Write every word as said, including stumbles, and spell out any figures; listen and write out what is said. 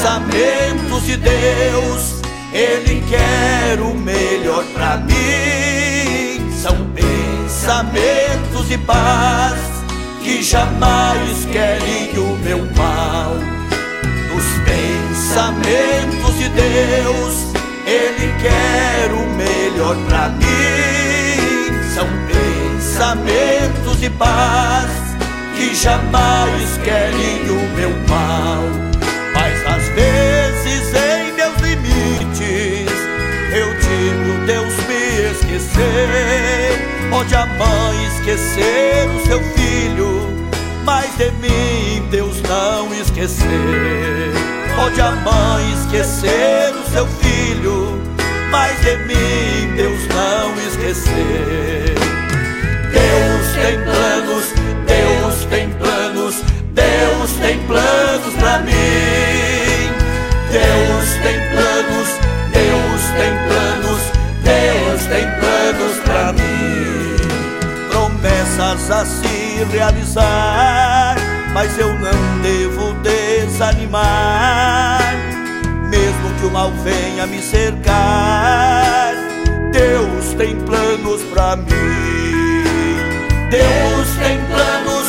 pensamentos de Deus, Ele quer o melhor pra mim. São pensamentos de paz que jamais querem o meu mal. Nos pensamentos de Deus, Ele quer o melhor pra mim. São pensamentos de paz que jamais querem o meu mal. Mas às vezes em meus limites eu digo: Deus me esquecer. Pode a mãe esquecer o seu filho, mas de mim Deus não esquecer. Pode a mãe esquecer o seu filho, mas de mim Deus não esquecer. Deus tem planos, Deus tem planos, Deus tem planos pra mim. Deus tem planos, Deus tem planos, Deus tem planos pra mim. Promessas a se realizar, mas eu não devo desanimar. Mesmo que o mal venha me cercar, Deus tem planos pra mim. Deus tem planos